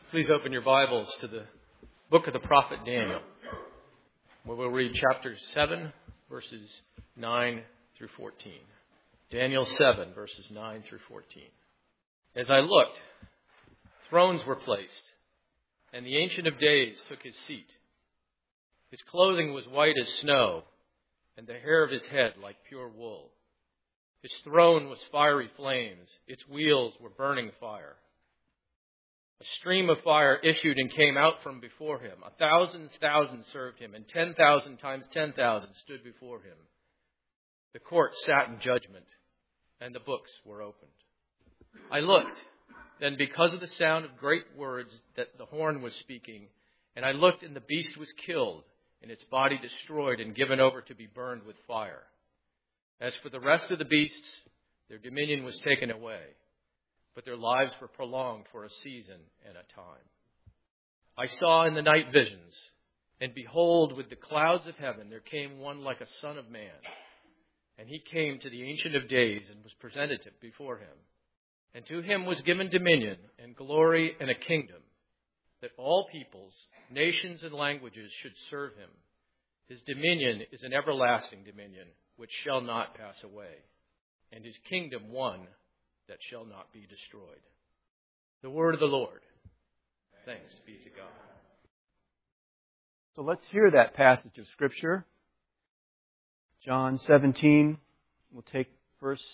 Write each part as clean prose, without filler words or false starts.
Please open your Bibles to the book of the prophet Daniel, where we'll read chapter 7, verses 9 through 14. Daniel 7, verses 9 through 14. As I looked, thrones were placed, and the Ancient of Days took his seat. His clothing was white as snow, and the hair of his head like pure wool. His throne was fiery flames. Its wheels were burning fire. A stream of fire issued and came out from before him. 1,000 served him, and 10,000 times 10,000 stood before him. The court sat in judgment, and the books were opened. I looked, then because of the sound of great words that the horn was speaking, and I looked, and the beast was killed, and its body destroyed and given over to be burned with fire. As for the rest of the beasts, their dominion was taken away, but their lives were prolonged for a season and a time. I saw in the night visions, and behold, with the clouds of heaven there came one like a son of man. And he came to the Ancient of Days and was presented before him. And to him was given dominion and glory and a kingdom, that all peoples, nations, and languages should serve him. His dominion is an everlasting dominion, which shall not pass away, and his kingdom one that shall not be destroyed. The word of the Lord. Thanks be to God. So let's hear that passage of Scripture. John 17, we'll take verses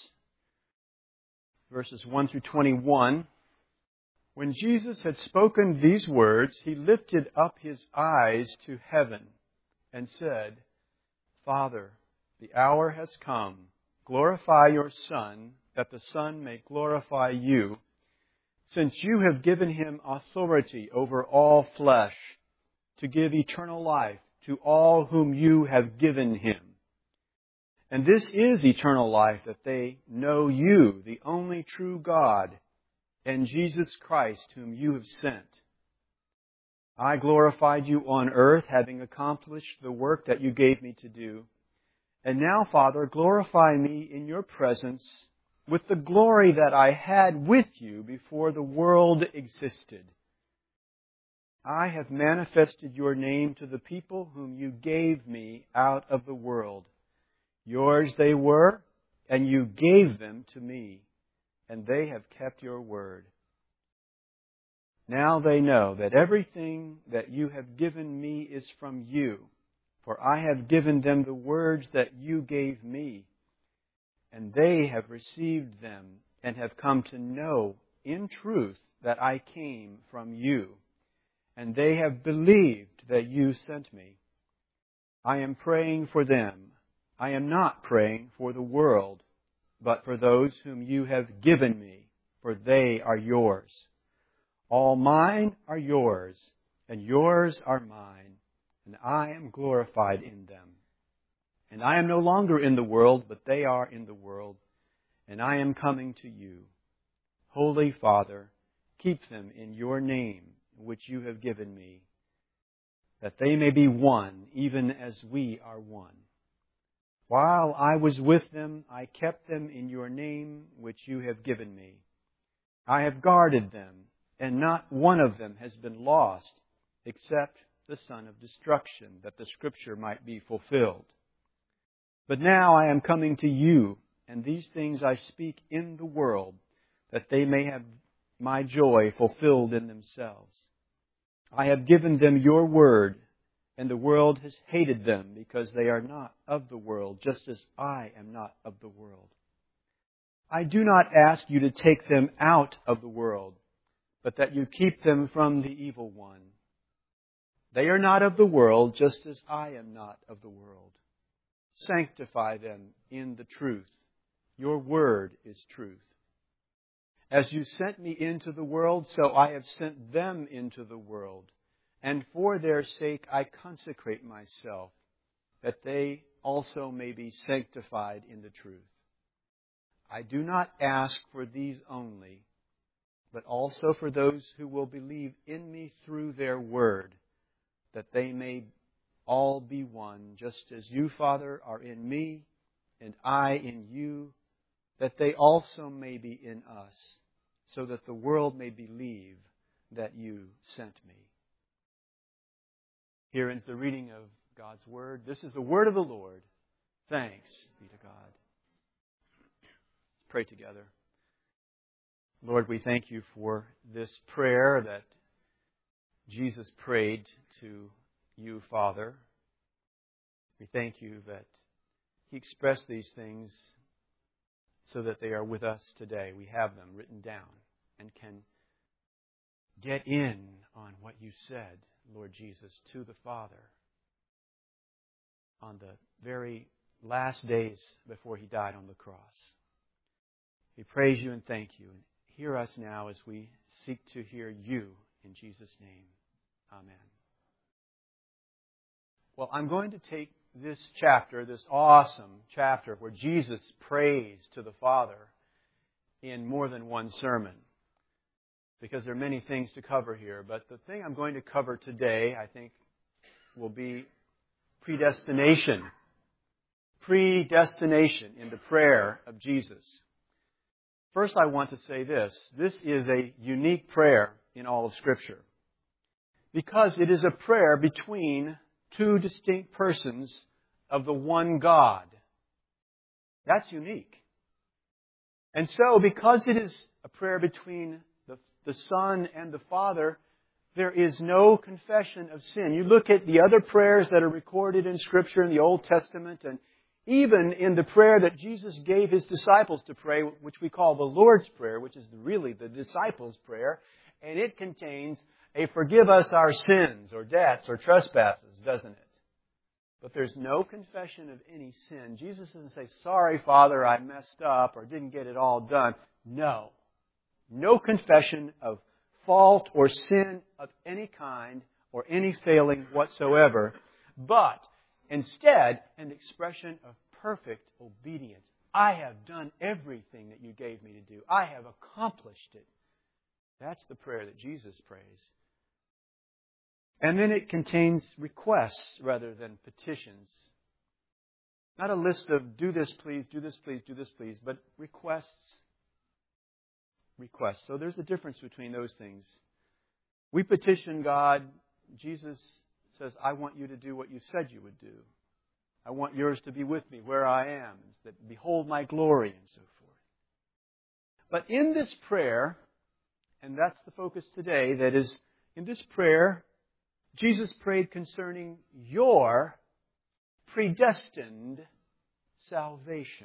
1 through 21. When Jesus had spoken these words, he lifted up his eyes to heaven and said, Father, the hour has come. Glorify your Son, that the Son may glorify you, since you have given him authority over all flesh, to give eternal life to all whom you have given him. And this is eternal life, that they know you, the only true God, and Jesus Christ, whom you have sent. I glorified you on earth, having accomplished the work that you gave me to do. And now, Father, glorify me in your presence with the glory that I had with you before the world existed. I have manifested your name to the people whom you gave me out of the world. Yours they were, and you gave them to me, and they have kept your word. Now they know that everything that you have given me is from you, for I have given them the words that you gave me, and they have received them and have come to know in truth that I came from you, and they have believed that you sent me. I am praying for them. I am not praying for the world, but for those whom you have given me, for they are yours. All mine are yours, and yours are mine, and I am glorified in them. And I am no longer in the world, but they are in the world, and I am coming to you. Holy Father, keep them in your name, which you have given me, that they may be one, even as we are one. While I was with them, I kept them in your name, which you have given me. I have guarded them, and not one of them has been lost, except the son of destruction, that the Scripture might be fulfilled. But now I am coming to you, and these things I speak in the world, that they may have my joy fulfilled in themselves. I have given them your word, and the world has hated them, because they are not of the world, just as I am not of the world. I do not ask you to take them out of the world, but that you keep them from the evil one. They are not of the world, just as I am not of the world. Sanctify them in the truth. Your word is truth. As you sent me into the world, so I have sent them into the world. And for their sake I consecrate myself, that they also may be sanctified in the truth. I do not ask for these only, but also for those who will believe in me through their word, that they may all be one, just as you, Father, are in me, and I in you, that they also may be in us, so that the world may believe that you sent me. Here ends the reading of God's Word. This is the Word of the Lord. Thanks be to God. Let's pray together. Lord, we thank you for this prayer that Jesus prayed to you, Father. We thank you that He expressed these things so that they are with us today. We have them written down and can get in on what you said, Lord Jesus, to the Father on the very last days before He died on the cross. We praise you and thank you. And hear us now as we seek to hear you in Jesus' name. Amen. Well, I'm going to take this chapter, this awesome chapter where Jesus prays to the Father in more than one sermon, because there are many things to cover here. But the thing I'm going to cover today, I think, will be predestination. Predestination in the prayer of Jesus. First, I want to say this. This is a unique prayer in all of Scripture, because it is a prayer between two distinct persons of the one God. That's unique. And so, because it is a prayer between the Son and the Father, there is no confession of sin. You look at the other prayers that are recorded in Scripture in the Old Testament, and even in the prayer that Jesus gave His disciples to pray, which we call the Lord's Prayer, which is really the disciples' prayer, and it contains a forgive us our sins or debts or trespasses, doesn't it? But there's no confession of any sin. Jesus doesn't say, sorry, Father, I messed up or didn't get it all done. No. No confession of fault or sin of any kind or any failing whatsoever. But instead, an expression of perfect obedience. I have done everything that you gave me to do. I have accomplished it. That's the prayer that Jesus prays. And then it contains requests rather than petitions. Not a list of do this please, do this please, do this please, but requests. Requests. So there's a difference between those things. We petition God. Jesus says, I want you to do what you said you would do. I want yours to be with me where I am. That behold my glory and so forth. But in this prayer, and that's the focus today, that is, in this prayer, Jesus prayed concerning your predestined salvation.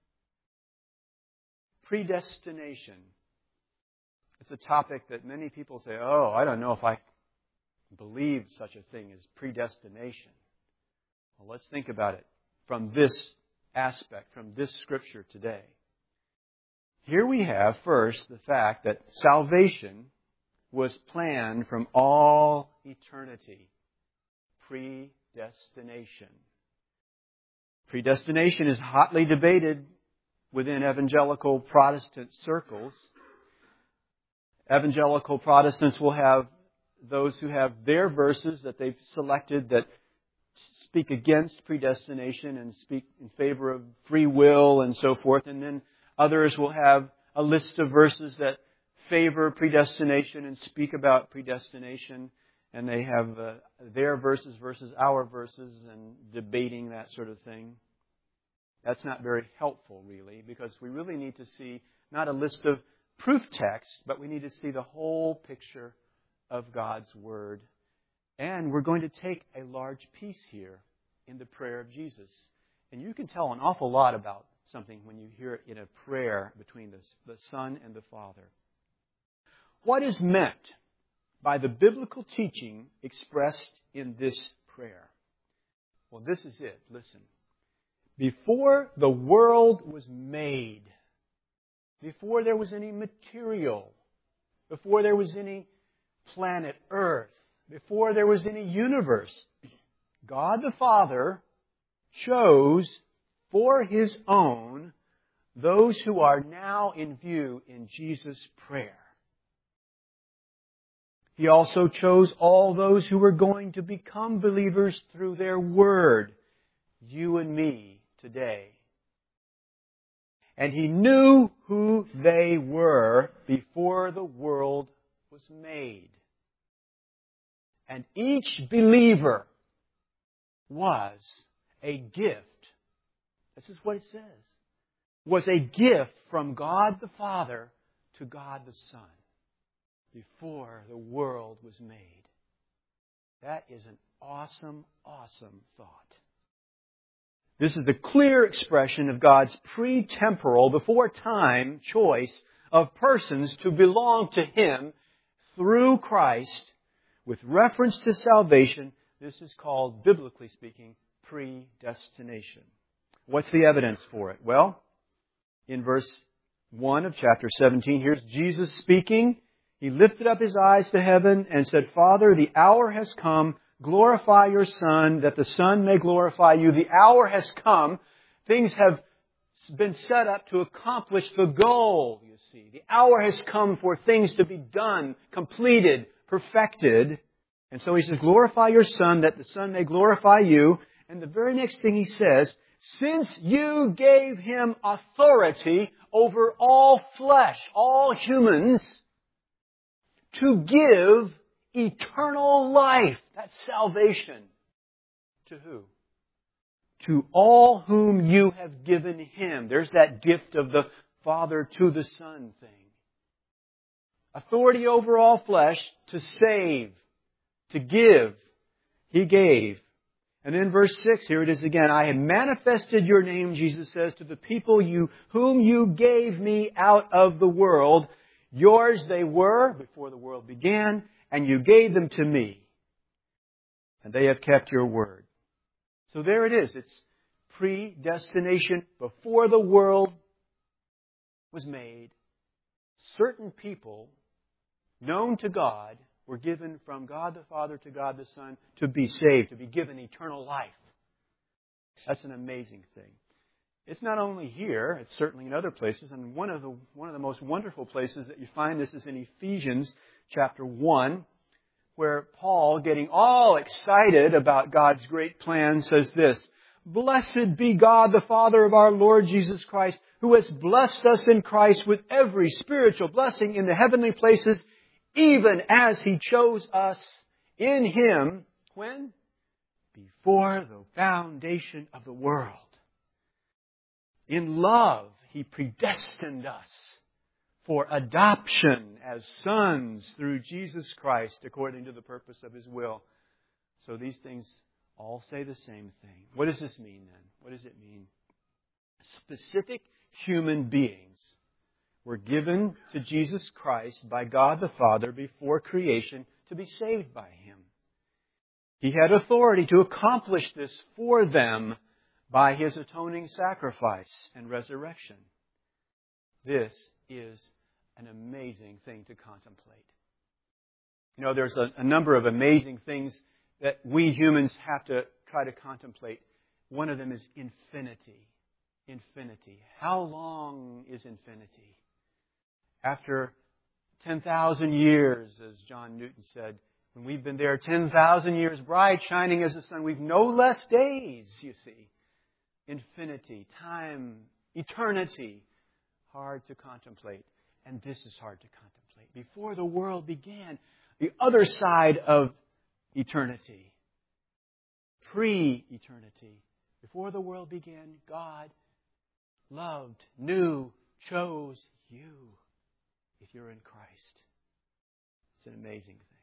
Predestination. It's a topic that many people say, oh, I don't know if I believe such a thing as predestination. Well, let's think about it from this aspect, from this Scripture today. Here we have first the fact that salvation was planned from all eternity. Predestination. Predestination is hotly debated within evangelical Protestant circles. Evangelical Protestants will have those who have their verses that they've selected that speak against predestination and speak in favor of free will and so forth. And then others will have a list of verses that favor predestination and speak about predestination. And they have their verses versus our verses and debating that sort of thing. That's not very helpful, really, because we really need to see not a list of proof texts, but we need to see the whole picture of God's Word. And we're going to take a large piece here in the prayer of Jesus. And you can tell an awful lot about something when you hear it in a prayer between the Son and the Father. What is meant by the biblical teaching expressed in this prayer? Well, this is it. Listen. Before the world was made, before there was any material, before there was any planet Earth, before there was any universe, God the Father chose for His own those who are now in view in Jesus' prayer. He also chose all those who were going to become believers through their Word, you and me today. And He knew who they were before the world was made. And each believer was a gift. This is what it says. Was a gift from God the Father to God the Son before the world was made. That is an awesome, awesome thought. This is a clear expression of God's pre-temporal, before time, choice of persons to belong to Him through Christ. With reference to salvation, this is called, biblically speaking, predestination. What's the evidence for it? Well, in verse 1 of chapter 17, here's Jesus speaking. He lifted up His eyes to heaven and said, Father, the hour has come. Glorify your Son, that the Son may glorify you. The hour has come. Things have been set up to accomplish the goal, you see. The hour has come for things to be done, completed, perfected. And so He says, glorify your Son, that the Son may glorify you. And the very next thing He says, since you gave Him authority over all flesh, all humans, to give eternal life. That's salvation. To who? To all whom you have given Him. There's that gift of the Father to the Son thing. Authority over all flesh to save, to give. He gave. And then verse 6, here it is again. I have manifested your name, Jesus says, to the people whom you gave me out of the world. Yours they were before the world began, and you gave them to me. And they have kept your word. So there it is. It's predestination before the world was made. Certain people known to God were given from God the Father to God the Son to be saved, to be given eternal life. That's an amazing thing. It's not only here, it's certainly in other places, and one of the most wonderful places that you find this is in Ephesians chapter 1, where Paul, getting all excited about God's great plan, says this, Blessed be God, the Father of our Lord Jesus Christ, who has blessed us in Christ with every spiritual blessing in the heavenly places, even as He chose us in Him, when? Before the foundation of the world. In love, He predestined us for adoption as sons through Jesus Christ according to the purpose of His will. So these things all say the same thing. What does this mean then? What does it mean? Specific human beings were given to Jesus Christ by God the Father before creation to be saved by Him. He had authority to accomplish this for them by His atoning sacrifice and resurrection. This is an amazing thing to contemplate. You know, there's a number of amazing things that we humans have to try to contemplate. One of them is infinity. Infinity. How long is infinity? After 10,000 years, as John Newton said, when we've been there 10,000 years bright, shining as the sun, we've no less days, you see. Infinity, time, eternity, hard to contemplate. And this is hard to contemplate. Before the world began, the other side of eternity, pre-eternity, before the world began, God loved, knew, chose you if you're in Christ. It's an amazing thing.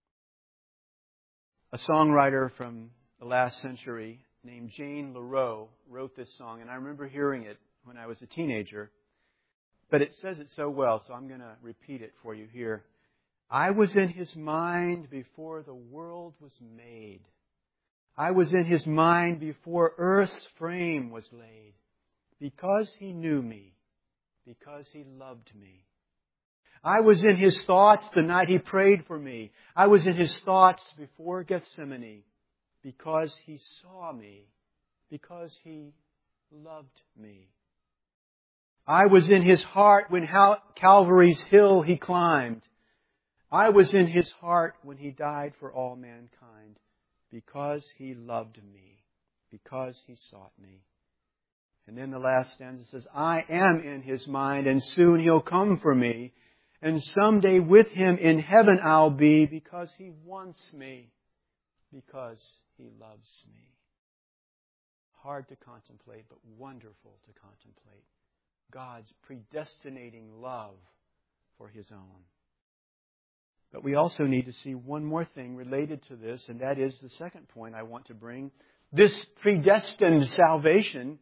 A songwriter from the last century named Jane LaRoe wrote this song, and I remember hearing it when I was a teenager. But it says it so well, so I'm going to repeat it for you here. I was in His mind before the world was made. I was in His mind before earth's frame was laid. Because He knew me, because He loved me. I was in His thoughts the night He prayed for me. I was in His thoughts before Gethsemane. Because He saw me, because He loved me. I was in His heart when Calvary's hill He climbed. I was in His heart when He died for all mankind, because He loved me, because He sought me. And then the last stanza says, I am in His mind, and soon He'll come for me. And someday with Him in heaven I'll be because He wants me, because He loves me. Hard to contemplate, but wonderful to contemplate. God's predestinating love for His own. But we also need to see one more thing related to this, and that is the second point I want to bring. This predestined salvation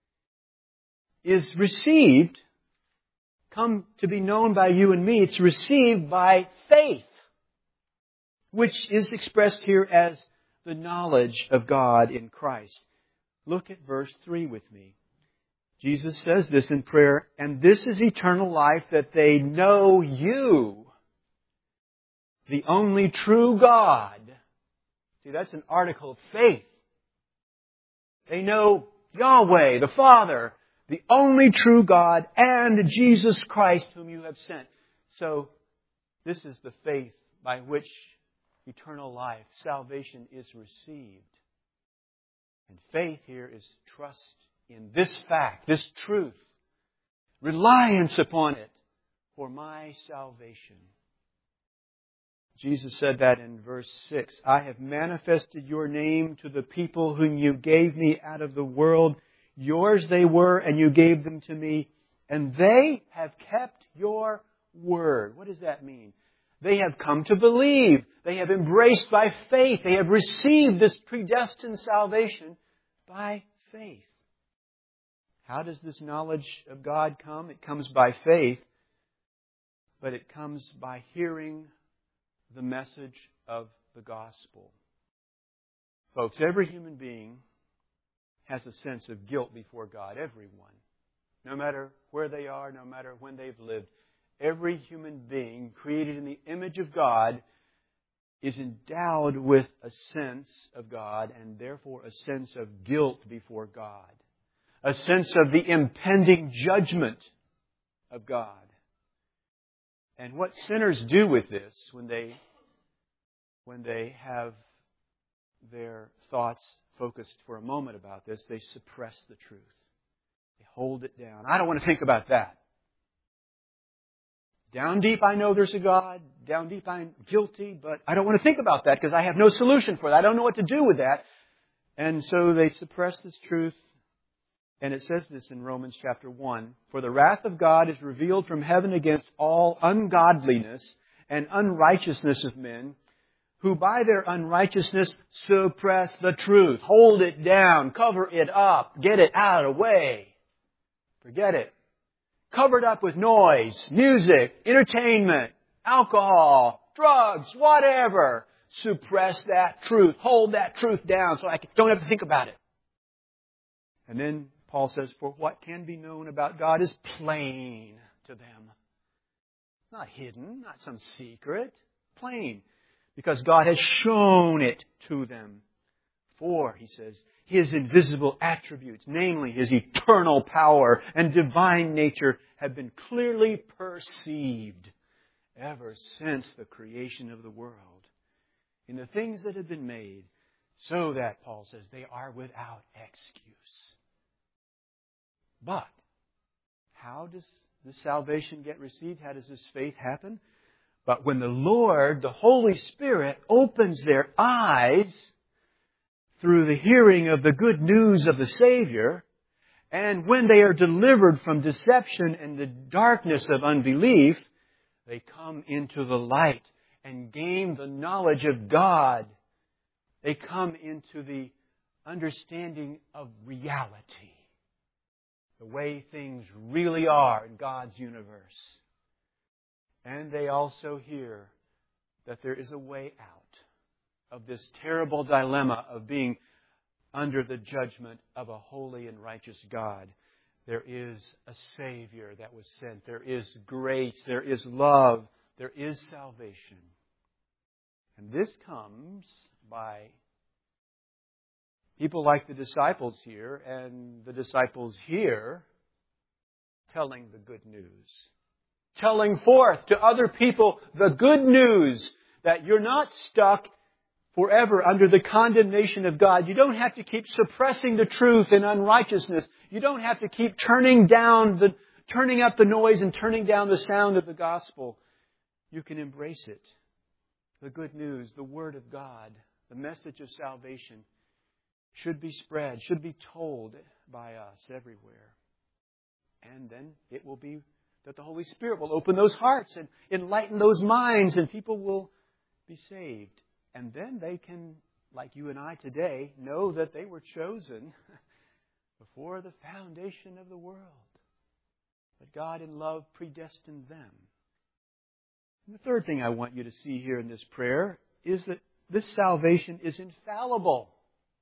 is received, come to be known by you and me. It's received by faith, which is expressed here as the knowledge of God in Christ. Look at verse 3 with me. Jesus says this in prayer, and this is eternal life, that they know you, the only true God. See, that's an article of faith. They know Yahweh, the Father, the only true God, and Jesus Christ whom you have sent. So, this is the faith by which eternal life, salvation is received. And faith here is trust in this fact, this truth, reliance upon it for my salvation. Jesus said that in verse 6. I have manifested your name to the people whom you gave me out of the world. Yours they were, and you gave them to me, and they have kept your word. What does that mean? They have come to believe. They have embraced by faith. They have received this predestined salvation by faith. How does this knowledge of God come? It comes by faith, but it comes by hearing the message of the gospel. Folks, every human being has a sense of guilt before God. Everyone. No matter where they are, no matter when they've lived. Every human being created in the image of God is endowed with a sense of God and therefore a sense of guilt before God. A sense of the impending judgment of God. And what sinners do with this when they have their thoughts focused for a moment about this, they suppress the truth. They hold it down. I don't want to think about that. Down deep I know there's a God. Down deep I'm guilty, but I don't want to think about that because I have no solution for that. I don't know what to do with that. And so they suppress this truth. And it says this in Romans chapter 1. For the wrath of God is revealed from heaven against all ungodliness and unrighteousness of men, who by their unrighteousness suppress the truth. Hold it down. Cover it up. Get it out of the way. Forget it. Covered up with noise, music, entertainment, alcohol, drugs, whatever. Suppress that truth. Hold that truth down so I don't have to think about it. And then Paul says, for what can be known about God is plain to them. Not hidden, not some secret. Plain. Because God has shown it to them. For, he says, His invisible attributes, namely His eternal power and divine nature, have been clearly perceived ever since the creation of the world in the things that have been made, so that, Paul says, they are without excuse. But how does this salvation get received? How does this faith happen? But when the Lord, the Holy Spirit, opens their eyes through the hearing of the good news of the Savior, and when they are delivered from deception and the darkness of unbelief, they come into the light and gain the knowledge of God. They come into the understanding of reality, the way things really are in God's universe. And they also hear that there is a way out of this terrible dilemma of being under the judgment of a holy and righteous God. There is a Savior that was sent. There is grace. There is love. There is salvation. And this comes by people like the disciples here and the disciples here telling the good news. Telling forth to other people the good news that you're not stuck forever under the condemnation of God. You don't have to keep suppressing the truth in unrighteousness. You don't have to keep turning up the noise and turning down the sound of the gospel. you can embrace it. The good news, the Word of God, the message of salvation should be spread, should be told by us everywhere. And then it will be that the Holy Spirit will open those hearts and enlighten those minds, and people will be saved. And then they can, like you and I today, know that they were chosen before the foundation of the world. That God in love predestined them. And the third thing I want you to see here in this prayer is that this salvation is infallible.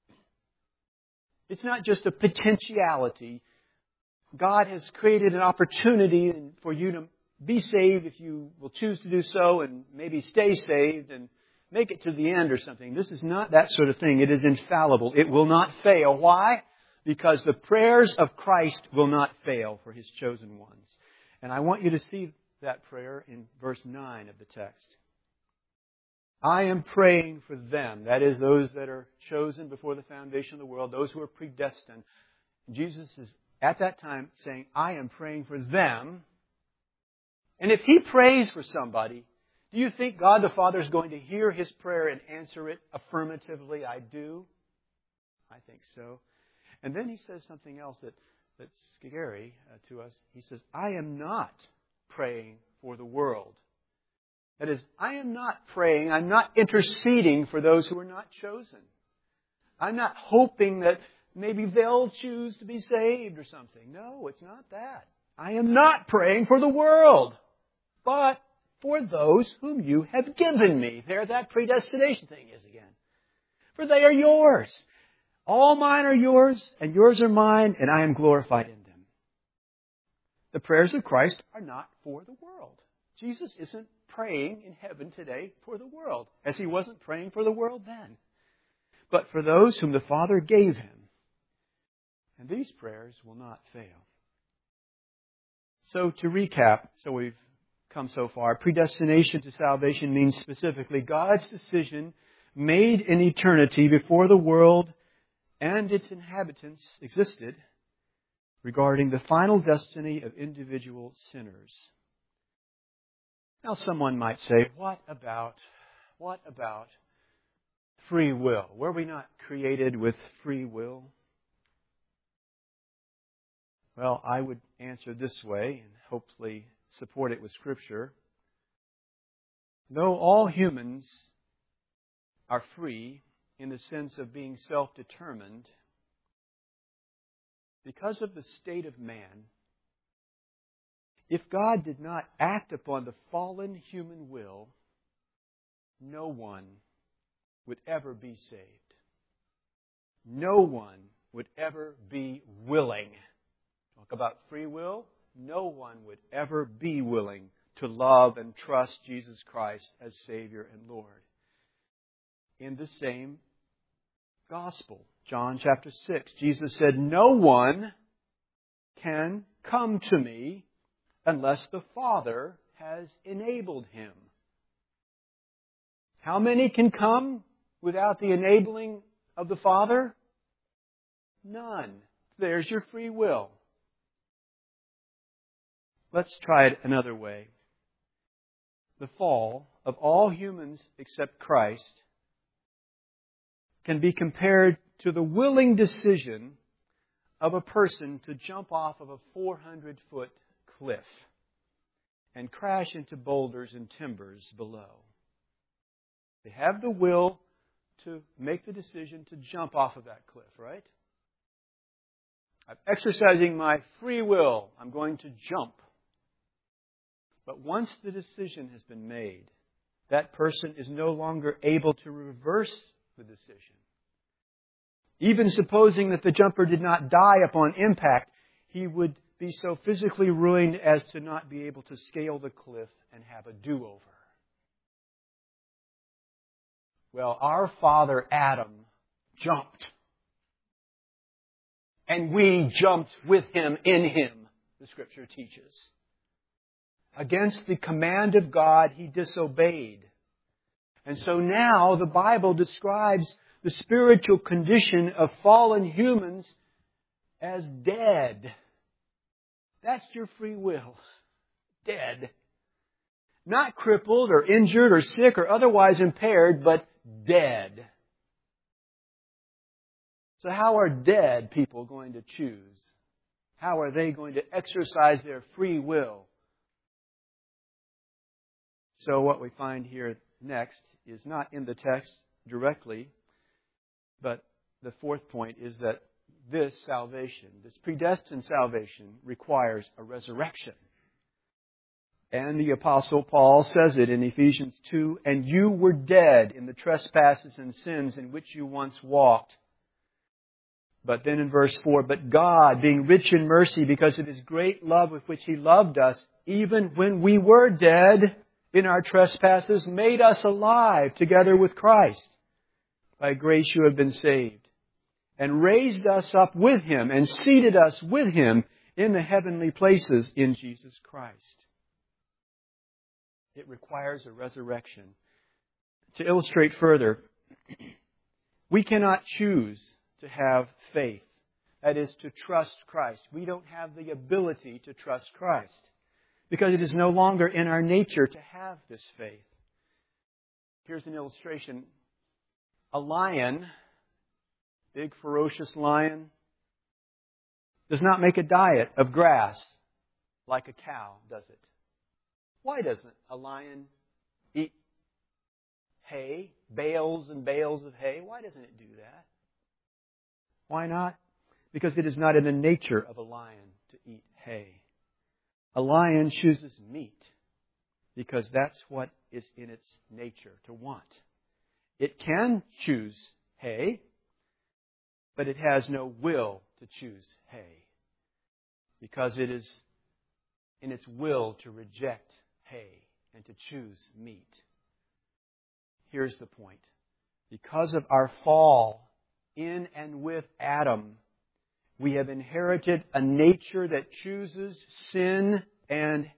It's not just a potentiality. God has created an opportunity for you to be saved if you will choose to do so, and maybe stay saved and make it to the end or something. This is not that sort of thing. It is infallible. It will not fail. Why? Because the prayers of Christ will not fail for His chosen ones. And I want you to see that prayer in verse 9 of the text. I am praying for them. That is, those that are chosen before the foundation of the world, those who are predestined. Jesus is at that time saying, I am praying for them. And if He prays for somebody, do you think God the Father is going to hear his prayer and answer it affirmatively? I do. I think so. And then He says something else that's scary to us. He says, I am not praying for the world. That is, I am not praying, I'm not interceding for those who are not chosen. I'm not hoping that maybe they'll choose to be saved or something. No, it's not that. I am not praying for the world, but for those whom you have given me. There that predestination thing is again. For they are yours. All mine are yours, and yours are mine, and I am glorified in them. The prayers of Christ are not for the world. Jesus isn't praying in heaven today for the world, as He wasn't praying for the world then, but for those whom the Father gave Him. And these prayers will not fail. So to recap, so we've come so far, predestination to salvation means specifically God's decision made in eternity before the world and its inhabitants existed regarding the final destiny of individual sinners. Now someone might say, what about free will? Were we not created with free will? Well, I would answer this way and hopefully support it with Scripture. Though all humans are free in the sense of being self-determined, because of the state of man, if God did not act upon the fallen human will, no one would ever be saved. No one would ever be willing. Talk about free will. No one would ever be willing to love and trust Jesus Christ as Savior and Lord. In the same Gospel, John chapter 6, Jesus said, no one can come to me unless the Father has enabled him. How many can come without the enabling of the Father? None. There's your free will. Let's try it another way. The fall of all humans except Christ can be compared to the willing decision of a person to jump off of a 400-foot cliff and crash into boulders and timbers below. They have the will to make the decision to jump off of that cliff, right? I'm exercising my free will. I'm going to jump. But once the decision has been made, that person is no longer able to reverse the decision. Even supposing that the jumper did not die upon impact, he would be so physically ruined as to not be able to scale the cliff and have a do-over. Well, our father Adam jumped. And we jumped with him in him, the Scripture teaches. Against the command of God, he disobeyed. And so now the Bible describes the spiritual condition of fallen humans as dead. That's your free will. Dead. Not crippled or injured or sick or otherwise impaired, but dead. So how are dead people going to choose? How are they going to exercise their free will? So what we find here next is not in the text directly, but the fourth point is that this salvation, this predestined salvation, requires a resurrection. And the Apostle Paul says it in Ephesians 2, "And you were dead in the trespasses and sins in which you once walked." But then in verse 4, "But God, being rich in mercy, because of His great love with which He loved us, even when we were dead in our trespasses, made us alive together with Christ. By grace you have been saved, and raised us up with Him, and seated us with Him in the heavenly places in Jesus Christ." It requires a resurrection. To illustrate further, we cannot choose to have faith. That is, to trust Christ. We don't have the ability to trust Christ because it is no longer in our nature to have this faith. Here's an illustration. A lion, big ferocious lion, does not make a diet of grass like a cow, does it? Why doesn't a lion eat hay, bales and bales of hay? Why doesn't it do that? Why not? Because it is not in the nature of a lion to eat hay. A lion chooses meat because that's what is in its nature to want. It can choose hay, but it has no will to choose hay because it is in its will to reject hay and to choose meat. Here's the point. Because of our fall in and with Adam, we have inherited a nature that chooses sin and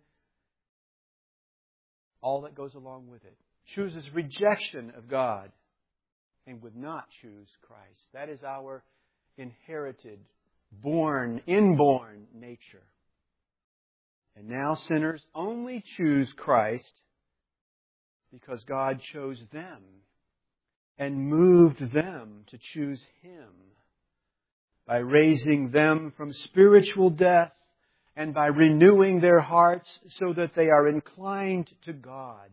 all that goes along with it. Chooses rejection of God and would not choose Christ. That is our inherited, inborn nature. And now sinners only choose Christ because God chose them and moved them to choose Him by raising them from spiritual death and by renewing their hearts so that they are inclined to God.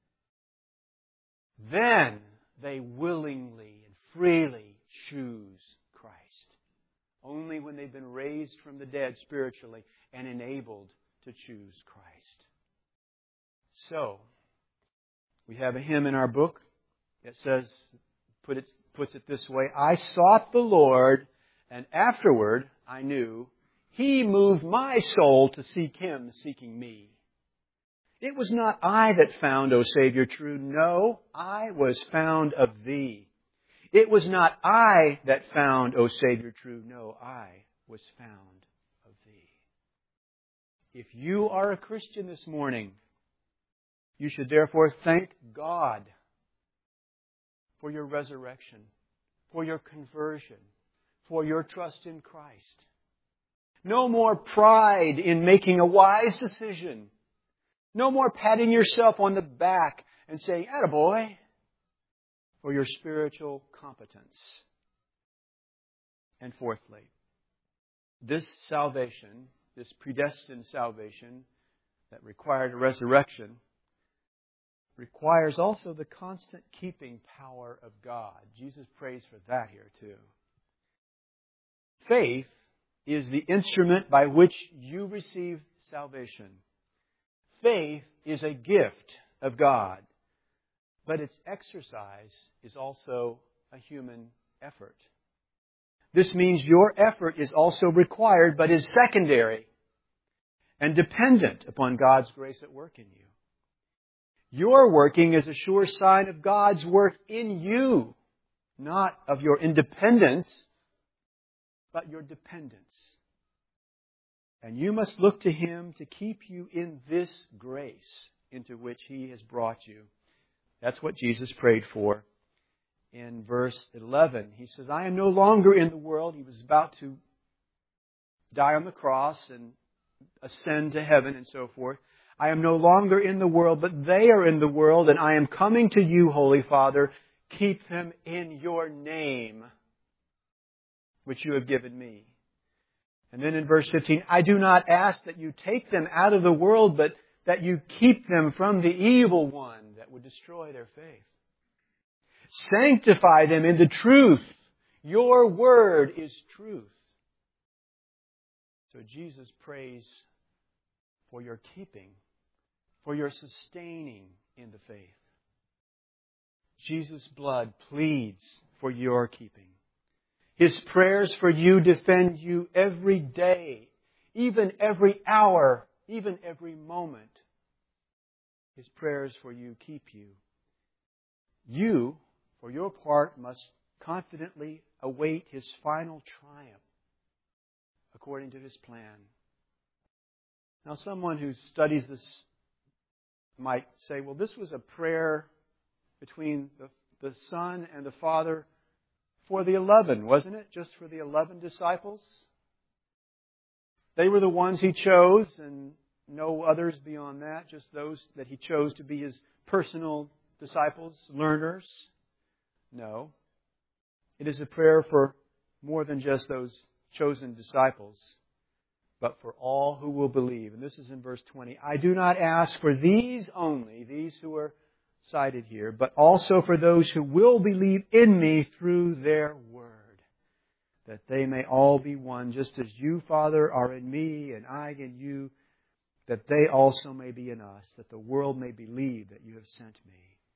Then they willingly and freely choose Christ. Only when they've been raised from the dead spiritually and enabled to choose Christ. So, we have a hymn in our book that says, puts it this way, "I sought the Lord, and afterward I knew He moved my soul to seek Him, seeking me. It was not I that found, O Savior true. No, I was found of Thee. It was not I that found, O Savior true. No, I was found of Thee." If you are a Christian this morning, you should therefore thank God for your resurrection, for your conversion, for your trust in Christ. No more pride in making a wise decision. No more patting yourself on the back and saying, "Attaboy," for your spiritual competence. And fourthly, this salvation, this predestined salvation that required a resurrection, requires also the constant keeping power of God. Jesus prays for that here too. Faith is the instrument by which you receive salvation. Faith is a gift of God, but its exercise is also a human effort. This means your effort is also required, but is secondary and dependent upon God's grace at work in you. Your working is a sure sign of God's work in you, not of your independence, but your dependence. And you must look to Him to keep you in this grace into which He has brought you. That's what Jesus prayed for. In verse 11, He says, "I am no longer in the world." He was about to die on the cross and ascend to heaven and so forth. I am no longer in the world, but they are in the world, and I am coming to you, Holy Father. Keep them in your name, which you have given me. And then in verse 15, I do not ask that you take them out of the world, but that you keep them from the evil one that would destroy their faith. Sanctify them in the truth. Your word is truth. So Jesus prays for your keeping, for your sustaining in the faith. Jesus' blood pleads for your keeping. His prayers for you defend you every day, even every hour, even every moment. His prayers for you keep you. You, for your part, must confidently await His final triumph according to His plan. Now, someone who studies this might say, well, this was a prayer between the Son and the Father for the 11, wasn't it? Just for the 11 disciples? They were the ones He chose, and no others beyond that, just those that He chose to be His personal disciples, learners. No. It is a prayer for more than just those chosen disciples, but for all who will believe. And this is in verse 20. I do not ask for these only, these who are cited here, but also for those who will believe in me through their word, that they may all be one, just as you, Father, are in me and I in you, that they also may be in us, that the world may believe that you have sent me.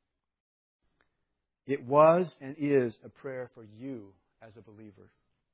It was and is a prayer for you as a believer.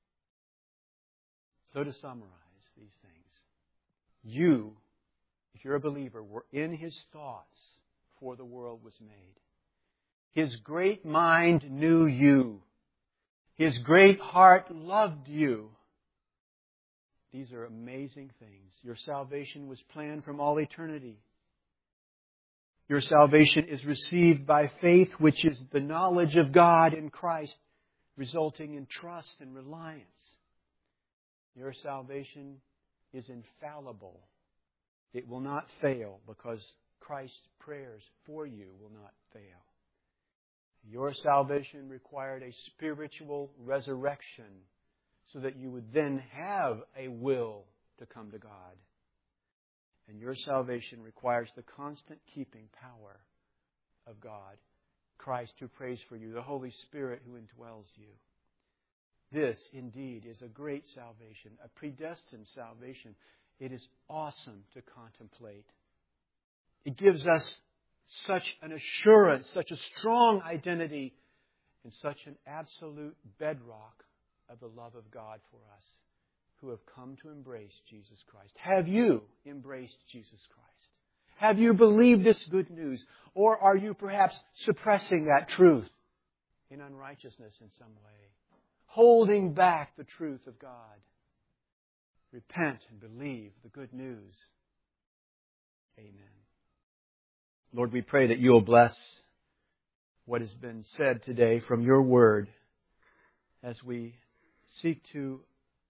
So to summarize these things, you, if you're a believer, were in His thoughts before the world was made. His great mind knew you. His great heart loved you. These are amazing things. Your salvation was planned from all eternity. Your salvation is received by faith, which is the knowledge of God in Christ, resulting in trust and reliance. Your salvation is infallible. It will not fail because Christ's prayers for you will not fail. Your salvation required a spiritual resurrection so that you would then have a will to come to God. And your salvation requires the constant keeping power of God, Christ who prays for you, the Holy Spirit who indwells you. This, indeed, is a great salvation, a predestined salvation. It is awesome to contemplate. It gives us such an assurance, such a strong identity, and such an absolute bedrock of the love of God for us who have come to embrace Jesus Christ. Have you embraced Jesus Christ? Have you believed this good news? Or are you perhaps suppressing that truth in unrighteousness in some way? Holding back the truth of God. Repent and believe the good news. Amen. Lord, we pray that you will bless what has been said today from your word as we seek to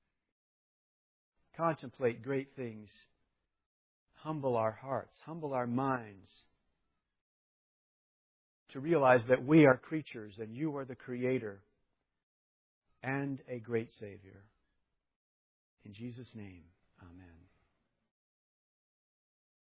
contemplate great things, humble our hearts, humble our minds, to realize that we are creatures and you are the Creator and a great Savior. In Jesus' name, amen.